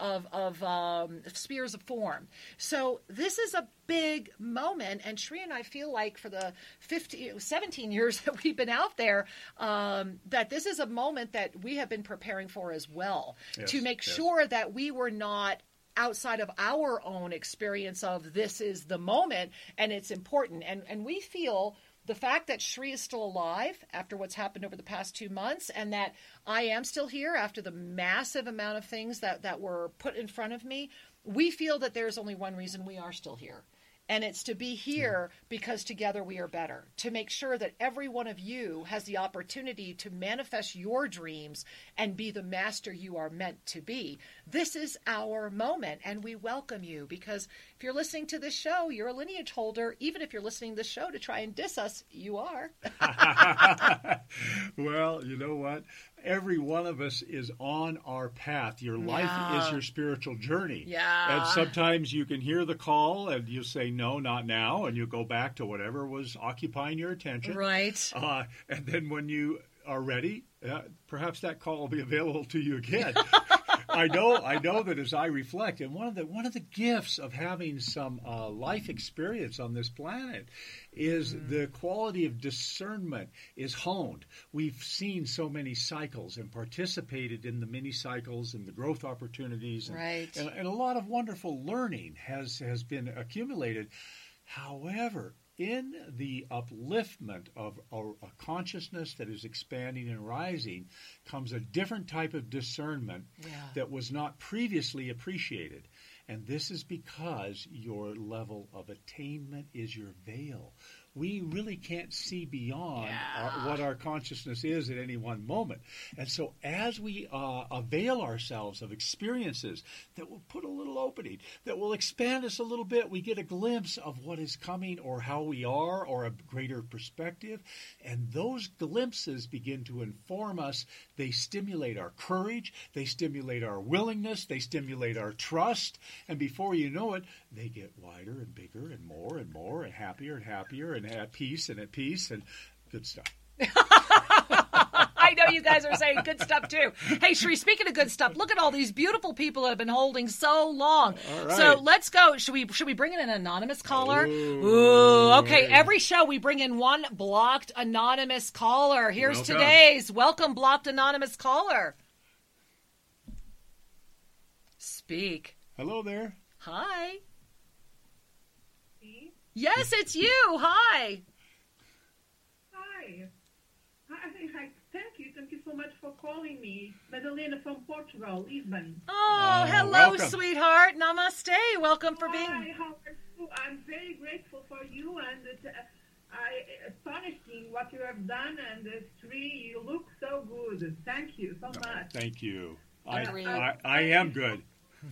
form. So this is a big moment, and Sri and I feel like for the 17 years that we've been out there, that this is a moment that we have been preparing for as well, to make sure that we were not outside of our own experience of this is the moment and it's important. And we feel the fact that Sri is still alive after what's happened over the past 2 months, and that I am still here after the massive amount of things that were put in front of me, we feel that there's only one reason we are still here. And it's to be here because together we are better, to make sure that every one of you has the opportunity to manifest your dreams and be the master you are meant to be. This is our moment, and we welcome you, because if you're listening to this show, you're a lineage holder. Even if you're listening to this show to try and diss us, you are. Well, you know what? Every one of us is on our path. Your life is your spiritual journey. Yeah. And sometimes you can hear the call and you say, no, not now. And you go back to whatever was occupying your attention. Right. And then when you are ready, perhaps that call will be available to you again. I know that as I reflect, and one of the gifts of having some life experience on this planet is the quality of discernment is honed. We've seen so many cycles and participated in the mini cycles and the growth opportunities, and a lot of wonderful learning has been accumulated. However, in the upliftment of a consciousness that is expanding and rising comes a different type of discernment that was not previously appreciated. And this is because your level of attainment is your veil. We really can't see beyond what our consciousness is at any one moment. And so as we avail ourselves of experiences that will put a little opening, that will expand us a little bit, we get a glimpse of what is coming or how we are or a greater perspective. And those glimpses begin to inform us. They stimulate our courage. They stimulate our willingness. They stimulate our trust. And before you know it, they get wider and bigger and more and happier and at peace and good stuff. I know you guys are saying good stuff too. Hey, Sri, speaking of good stuff, look at all these beautiful people that have been holding so long. All right. So let's go. Should we bring in an anonymous caller? Ooh, okay. Every show we bring in one blocked anonymous caller. Here's today's. Welcome, blocked anonymous caller. Speak. Hello there. Hi. Me? Yes, it's you. Hi. Hi. Thank you so much for calling me. Madalena from Portugal, Lisbon. Oh, hello, welcome. Sweetheart. Namaste. Welcome for being... Hi, how are you? I'm very grateful for you, and astonishing what you have done, and Sri, you look so good. Thank you so much. Thank you. Agreed. I am good.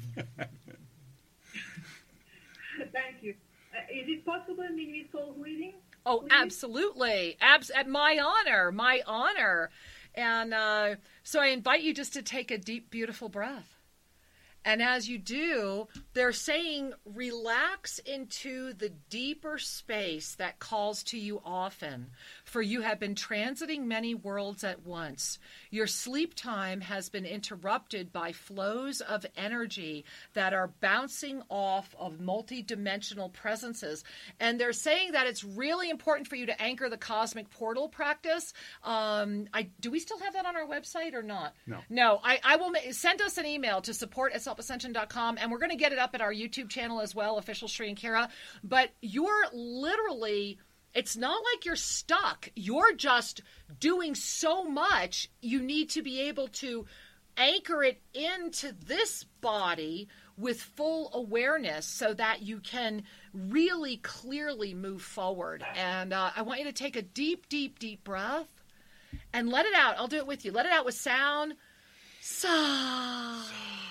Thank you. Is it possible a mini soul reading? Oh, please? Absolutely. My honor. And so I invite you just to take a deep, beautiful breath. And as you do, they're saying relax into the deeper space that calls to you often, for you have been transiting many worlds at once. Your sleep time has been interrupted by flows of energy that are bouncing off of multidimensional presences. And they're saying that it's really important for you to anchor the cosmic portal practice. Do we still have that on our website or not? No. I will send us an email to support@selfascension.com, and we're going to get it up at our YouTube channel as well, Official Sri and Kira. But you're literally... It's not like you're stuck. You're just doing so much. You need to be able to anchor it into this body with full awareness so that you can really clearly move forward. And I want you to take a deep, deep, deep breath and let it out. I'll do it with you. Let it out with sound. Sigh.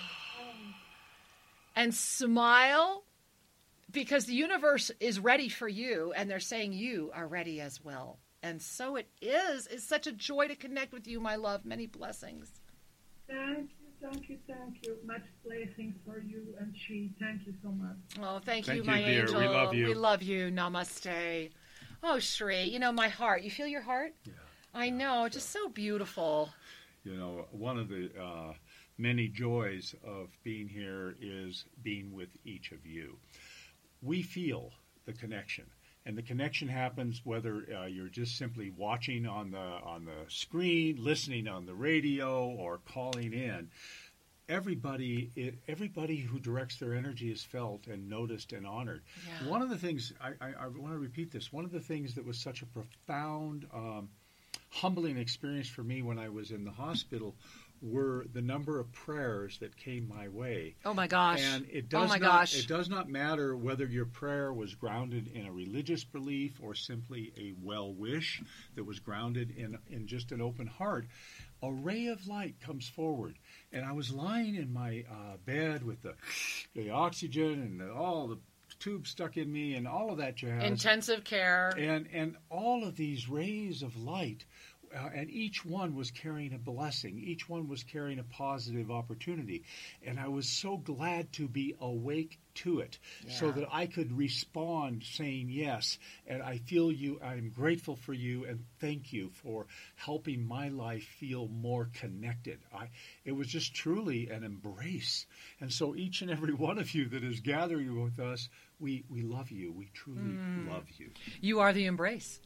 And smile, because the universe is ready for you, and they're saying you are ready as well. And so it is. It's such a joy to connect with you, my love. Many blessings. Thank you. Much blessings for you and Sri. Thank you so much. Oh, thank you, my dear. angel. We love you. We love you. Namaste. Oh, Sri, you know, my heart. You feel your heart? Yeah. I know. Just so beautiful. You know, one of the many joys of being here is being with each of you. We feel the connection. And the connection happens whether you're just simply watching on the screen, listening on the radio, or calling in. Everybody who directs their energy is felt and noticed and honored. Yeah. One of the things, I want to repeat this, one of the things that was such a profound, humbling experience for me when I was in the hospital were the number of prayers that came my way. Oh my gosh. And it does not matter whether your prayer was grounded in a religious belief or simply a well wish that was grounded in just an open heart. A ray of light comes forward. And I was lying in my bed with the oxygen and all the tubes stuck in me and all of that jazz. Intensive care. And all of these rays of light, and each one was carrying a blessing. Each one was carrying a positive opportunity. And I was so glad to be awake to it so that I could respond saying yes. And I feel you. I'm grateful for you, and thank you for helping my life feel more connected. It was just truly an embrace. And so each and every one of you that is gathering with us, we love you. We truly love you. You are the embrace.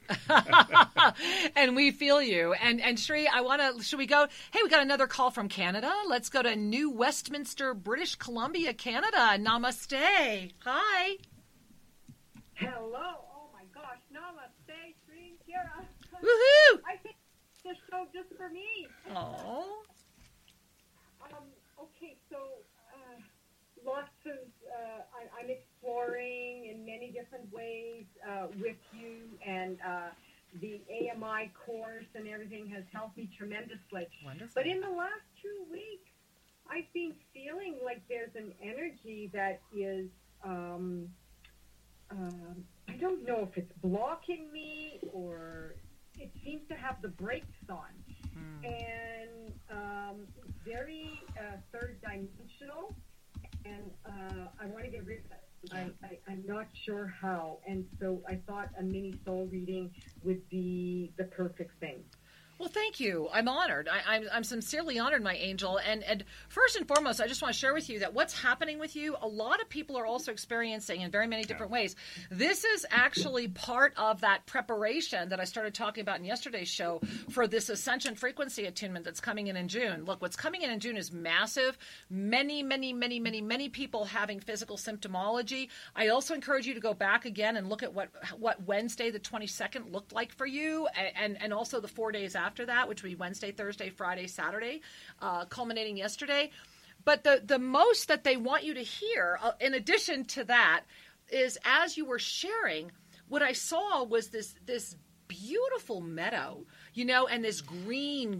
And we feel you. And Sri, should we go? Hey, we got another call from Canada. Let's go to New Westminster, British Columbia, Canada. Namaste. Hi. Hello. Oh my gosh. Namaste, Sri, Kira. Woohoo. I think this show just for me. Oh. Okay, so lots of I'm exploring in many different ways with you, and the AMI course and everything has helped me tremendously. Wonderful. But in the last 2 weeks, I've been feeling like there's an energy that is, I don't know if it's blocking me or it seems to have the brakes on. And very third dimensional, and I want to get rid of it. I'm not sure how, and so I thought a mini soul reading would be the perfect thing. Well, thank you. I'm honored. I'm sincerely honored, my angel. And first and foremost, I just want to share with you that what's happening with you, a lot of people are also experiencing in very many different ways. This is actually part of that preparation that I started talking about in yesterday's show for this Ascension Frequency Attunement that's coming in June. Look, what's coming in June is massive. Many, many, many, many, many people having physical symptomology. I also encourage you to go back again and look at what Wednesday the 22nd looked like for you, and also the 4 days after that, which would be Wednesday, Thursday, Friday, Saturday, culminating yesterday. But the most that they want you to hear, in addition to that, is as you were sharing, what I saw was this beautiful meadow, and this green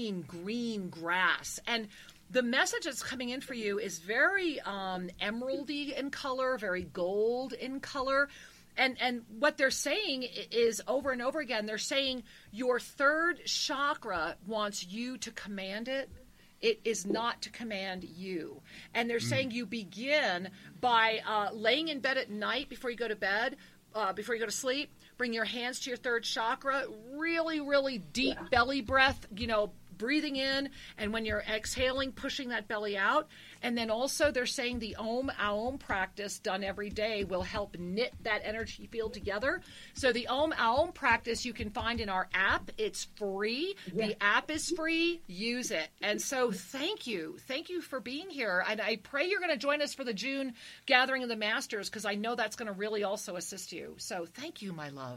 grass. And the message that's coming in for you is very emeraldy in color, very gold in color. And what they're saying is over and over again, they're saying your third chakra wants you to command it. It is not to command you. And they're saying you begin by laying in bed at night before you go to bed, before you go to sleep. Bring your hands to your third chakra, really, really deep belly breath, breathing in, and when you're exhaling, pushing that belly out. And then also they're saying the Om Aum practice done every day will help knit that energy field together. So the Om Aum practice you can find in our app. It's free. The app is free. Use it. And so thank you. Thank you for being here. And I pray you're going to join us for the June Gathering of the Masters, because I know that's going to really also assist you. So thank you, my love.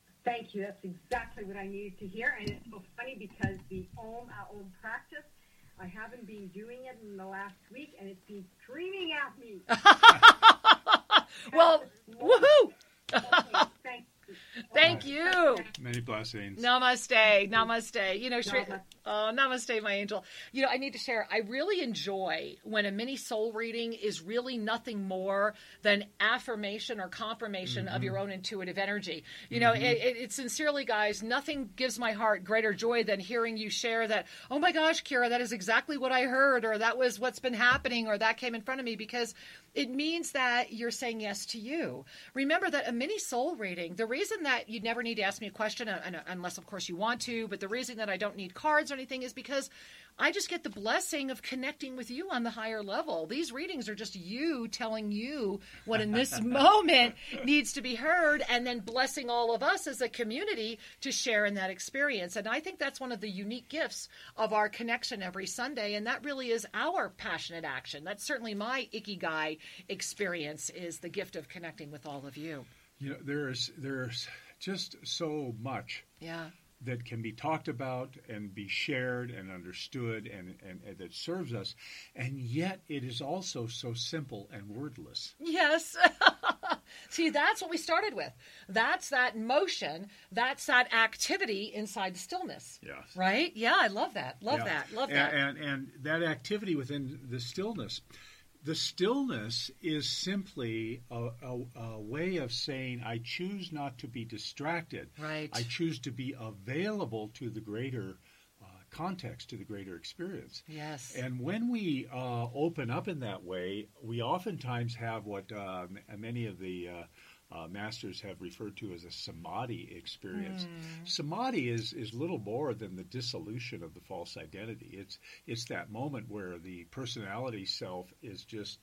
Thank you. That's exactly what I needed to hear. And it's so funny because the Om Aum practice, I haven't been doing it in the last week, and it's been screaming at me. Well, woohoo! Okay, Thank you. Many blessings. Namaste. Namaste. You know, namaste, my angel. You know, I need to share, I really enjoy when a mini soul reading is really nothing more than affirmation or confirmation of your own intuitive energy. You know, it sincerely, guys, nothing gives my heart greater joy than hearing you share that, oh my gosh, Kira, that is exactly what I heard, or that was what's been happening, or that came in front of me, because it means that you're saying yes to you. Remember that a mini soul reading, the reason that you never need to ask me a question, unless of course you want to, but the reason that I don't need cards or anything is because I just get the blessing of connecting with you on the higher level. These readings are just you telling you what in this moment needs to be heard, and then blessing all of us as a community to share in that experience. And I think that's one of the unique gifts of our connection every Sunday, and that really is our passionate action. That's certainly my Ikigai experience, is the gift of connecting with all of you. You know, there's just so much that can be talked about and be shared and understood and that serves us, and yet it is also so simple and wordless. Yes. See, that's what we started with. That's that motion. That's that activity inside the stillness. Yes. Right? Yeah, I love that. Love that. And that activity within the stillness. The stillness is simply a way of saying, I choose not to be distracted. Right. I choose to be available to the greater context, to the greater experience. Yes. And when we open up in that way, we oftentimes have what many of the masters have referred to as a samadhi experience. Samadhi is little more than the dissolution of the false identity. It's that moment where the personality self is just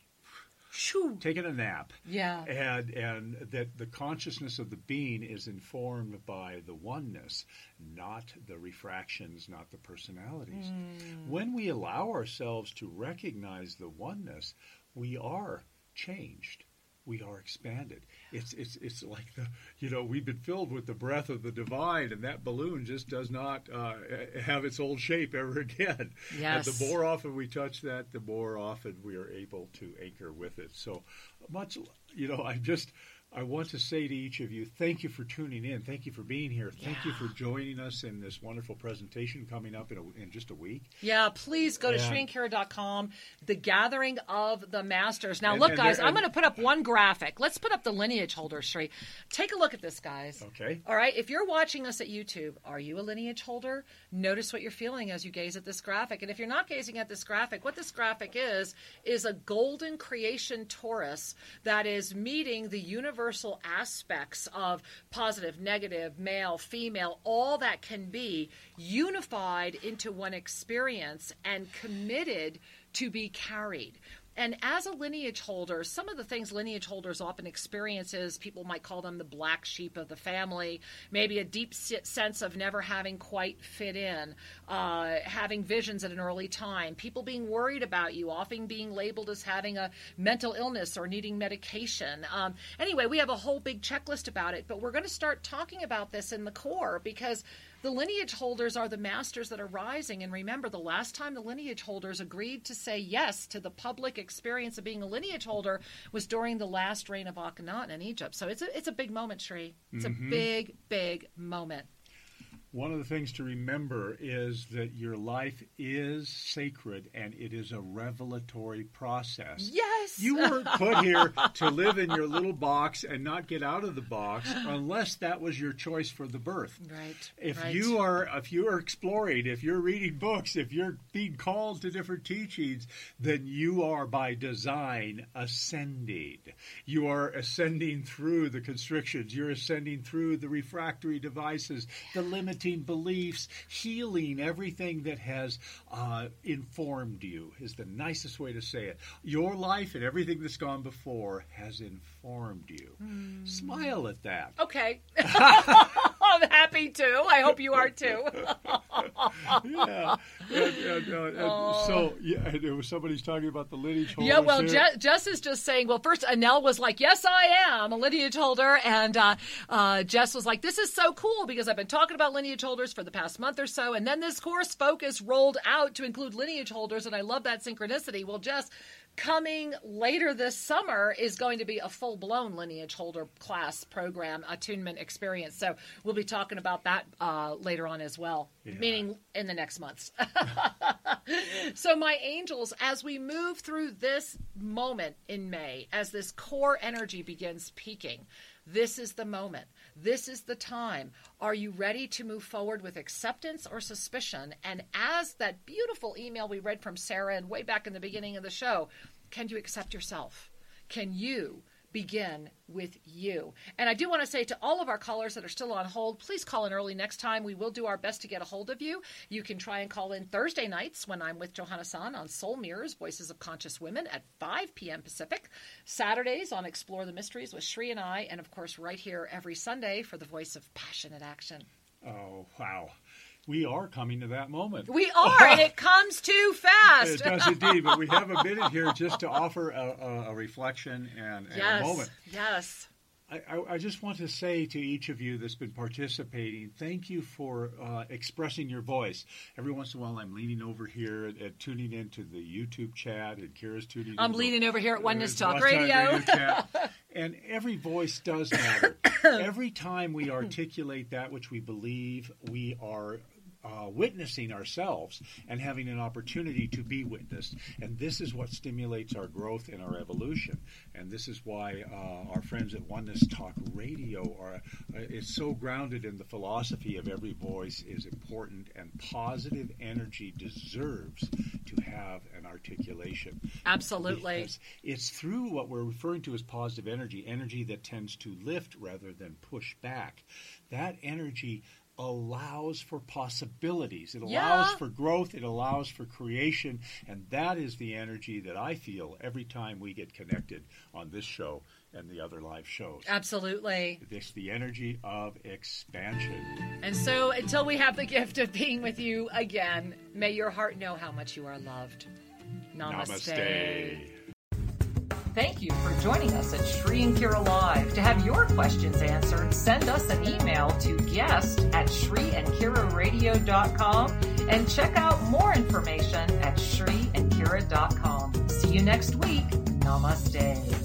taking a nap. Yeah. And that the consciousness of the being is informed by the oneness, not the refractions, not the personalities. When we allow ourselves to recognize the oneness, we are changed. We are expanded. It's like we've been filled with the breath of the divine, and that balloon just does not have its old shape ever again. Yes. And the more often we touch that, the more often we are able to anchor with it. So much, I want to say to each of you, thank you for tuning in. Thank you for being here. Thank you for joining us in this wonderful presentation coming up in just a week. Yeah, please go to SriandKira.com, The Gathering of the Masters. Now, look, guys, I'm going to put up one graphic. Let's put up the lineage holder, Sri. Take a look at this, guys. Okay. All right, if you're watching us at YouTube, are you a lineage holder? Notice what you're feeling as you gaze at this graphic. And if you're not gazing at this graphic, what this graphic is a golden creation torus that is meeting the universal aspects of positive, negative, male, female, all that can be unified into one experience and committed to be carried. And as a lineage holder, some of the things lineage holders often experience is, people might call them the black sheep of the family, maybe a deep sense of never having quite fit in, having visions at an early time, people being worried about you, often being labeled as having a mental illness or needing medication. Anyway, we have a whole big checklist about it, but we're going to start talking about this in the core, because the lineage holders are the masters that are rising. And remember, the last time the lineage holders agreed to say yes to the public experience of being a lineage holder was during the last reign of Akhenaten in Egypt. So it's a big moment, Sri. It's a big, big moment. One of the things to remember is that your life is sacred, and it is a revelatory process. Yes! You weren't put here to live in your little box and not get out of the box unless that was your choice for the birth. Right. If you are exploring, if you're reading books, if you're being called to different teachings, then you are by design ascending. You are ascending through the constrictions. You're ascending through the refractory devices, the limiting beliefs, healing everything that has informed you is the nicest way to say it. Your life and everything that's gone before has informed you. Smile at that. Okay. I'm happy to. I hope you are too. Yeah. So, there was somebody's talking about the lineage holders. Yeah, well, Jess is just saying, well, first, Anel was like, yes, I am a lineage holder. And Jess was like, this is so cool because I've been talking about lineage holders for the past month or so. And then this course focus rolled out to include lineage holders. And I love that synchronicity. Well, Jess, coming later this summer is going to be a full-blown lineage holder class program, attunement experience. So we'll be talking about that later on as well, meaning in the next months. So my angels, as we move through this moment in May, as this core energy begins peaking, this is the moment. This is the time. Are you ready to move forward with acceptance or suspicion? And as that beautiful email we read from Sarah and way back in the beginning of the show, can you accept yourself? Can you begin with you? And I do want to say to all of our callers that are still on hold, please call in early next time. We will do our best to get a hold of you. You can try and call in Thursday nights when I'm with Johanna San on Soul Mirrors, Voices of Conscious Women at 5 p.m. Pacific. Saturdays on Explore the Mysteries with Shri and I. And, of course, right here every Sunday for the Voice of Passionate Action. Oh, wow. We are coming to that moment. We are, and it comes too fast. It does indeed, but we have a minute here just to offer a reflection and a moment. Yes. I just want to say to each of you that's been participating, thank you for expressing your voice. Every once in a while I'm leaning over here and tuning into the YouTube chat, and Kira's tuning in. I'm leaning over here at Oneness Talk Radio. And every voice does matter. Every time we articulate that which we believe, we are witnessing ourselves and having an opportunity to be witnessed. And this is what stimulates our growth and our evolution. And this is why our friends at Oneness Talk Radio is so grounded in the philosophy of every voice is important, and positive energy deserves to have an articulation. Absolutely. Because it's through what we're referring to as positive energy that tends to lift rather than push back. That energy allows for possibilities. It allows for growth. It allows for creation. And that is the energy that I feel every time we get connected on this show and the other live shows. Absolutely. It's the energy of expansion. And so until we have the gift of being with you again, may your heart know how much you are loved. Namaste. Namaste. Thank you for joining us at Shri and Kira Live. To have your questions answered, send us an email to guest@shriandkiraradio.com and check out more information at shriandkira.com. See you next week. Namaste.